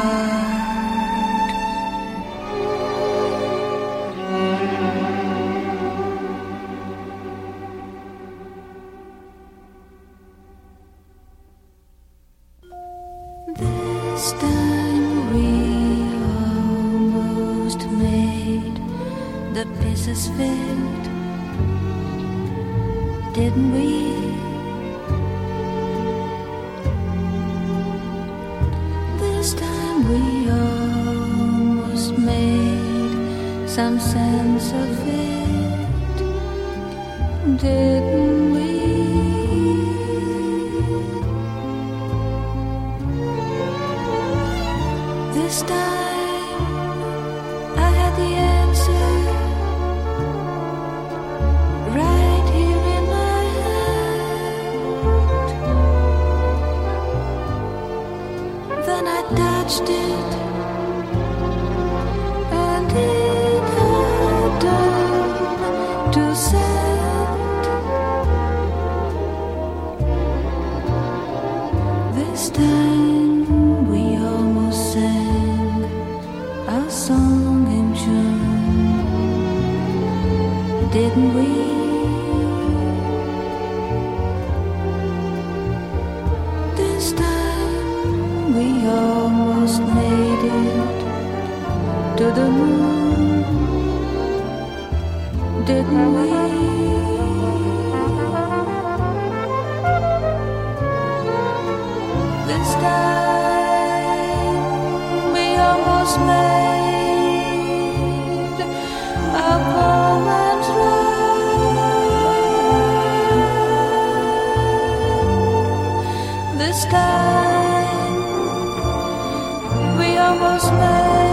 heart. This time we almost made the pieces fit, didn't we? This time we almost made some sense of it, didn't we? This time I had the answer right here in my hand. Then I touched it, and it had turned to sand. This time we almost sang our song in June, didn't we? This time we almost made it to the moon, didn't we? This time we almost made our poems rhyme. This time we almost made